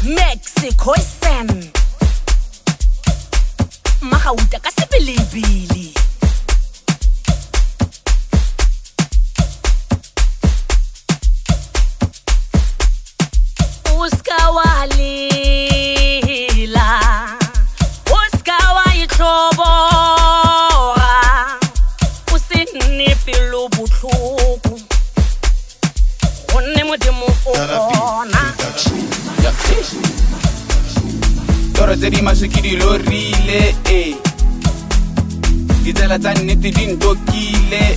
Mexico Sam Mahauta ka sebilibili Uskawalila Uskawayithobo Usinipilo buthluku Onne modimo ona Toro tse di maswe ke di lorile Ditsela tsa nnete di ntokile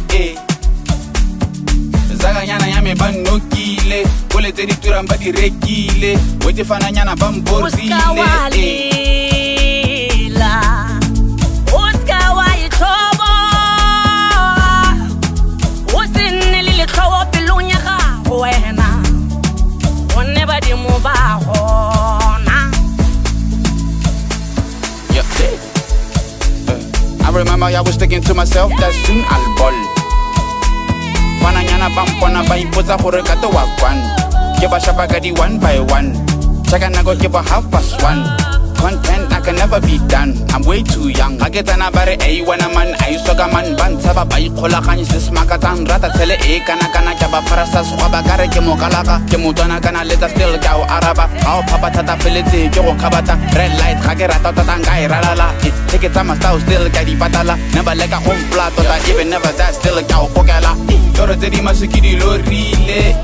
Zaganyana ya me ba nnokile Kole tse di turang ba di rekile Wetefananyana ba mborile Uskawalila Uskawayithobo Usinelile tlhobo pelong ya gago wena Onne badimo ba gona I remember I was thinking to myself that soon I'll ball Fananyana bampona ba ipotsa gore ka to wa kwan Ke ba shapa ka di one by one Chaka nako ke ba 1:30 Content I can never be done I'm way too young I get na bare wena man I soka man bantsa ba ba ikgolaganye se smaka tsang rata tshele kana ke ba farasa swa ba kare ke mokalaka ke motwana kana letsa still ka o araba ha o phapa thata feletse ke go khabata red light ga ke rata tota nka e ralala take it my style still ka di patala never like a home flat tota even never that still ka o kokela toro tse di masiki di lorile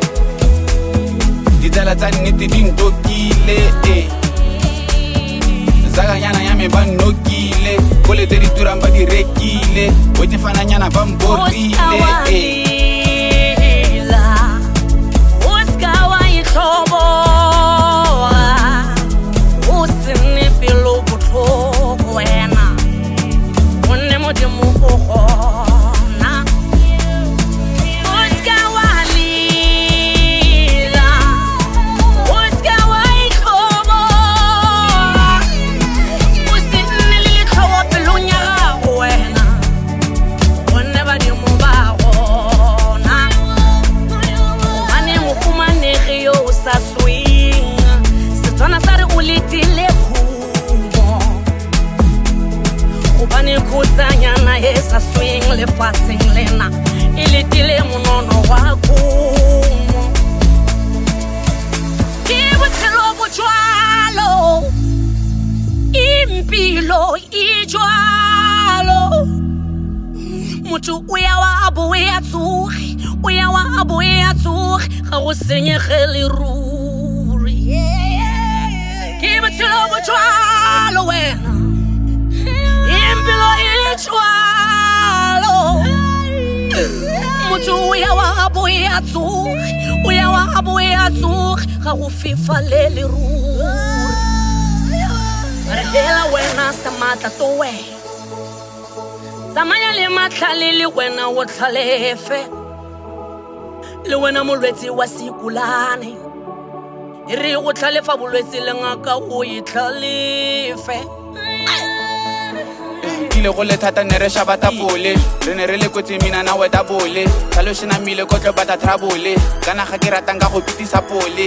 di tsela tsa nnete di ntokile Zaganyana ya me ba nnokile Kole tse di turang ba di rekile Wetefananyana ba mborile Uskawayithobo Usinipilo buthluku wena Onne modimo o gona Uskawalila Uskawayithobo Usinelile tlhobo pelong ya gago wena Onne badimo ba gona Ane mofumanegi yo o sa swing Setswana sa re o letile khumo Gobane khutsanyana e sa swing lefatsheng lena E letile monono wa kumo Ke botshelo bo jwalo Impilo e jwalo Motho o ya wa abo e a tsoge O ya wa abo e a tsoge Ga go senyege le ruri Ke botshelo bo jwalo wena Impilo e jwalo Motho o ya wa abo e a tsoge O ya wa abo e a tsoge Ga go fifa le le ruri Re hela wena sa matla to we Zamanya le matlhale le wena o tlhalefe Le wena molwetsi wa sikulane E re go tlhalefa bolwetsi le ngaka o itlhalefe Kile go le thata ne re shaba tapole Re ne re le kotsi mina na we tapole Tlhaloshina mile ko tlo bata trouble Kana ga ke ratang ka go pitisa pole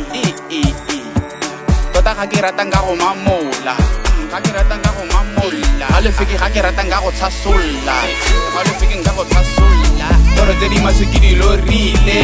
Tota ga ke ratang ka go mamola Ga ke ratang ka go mamola Ga le fiki ga ke ratang ka go tsasolla Ga le fiki ka go tsasolla Toro tse di maswe ke di lorile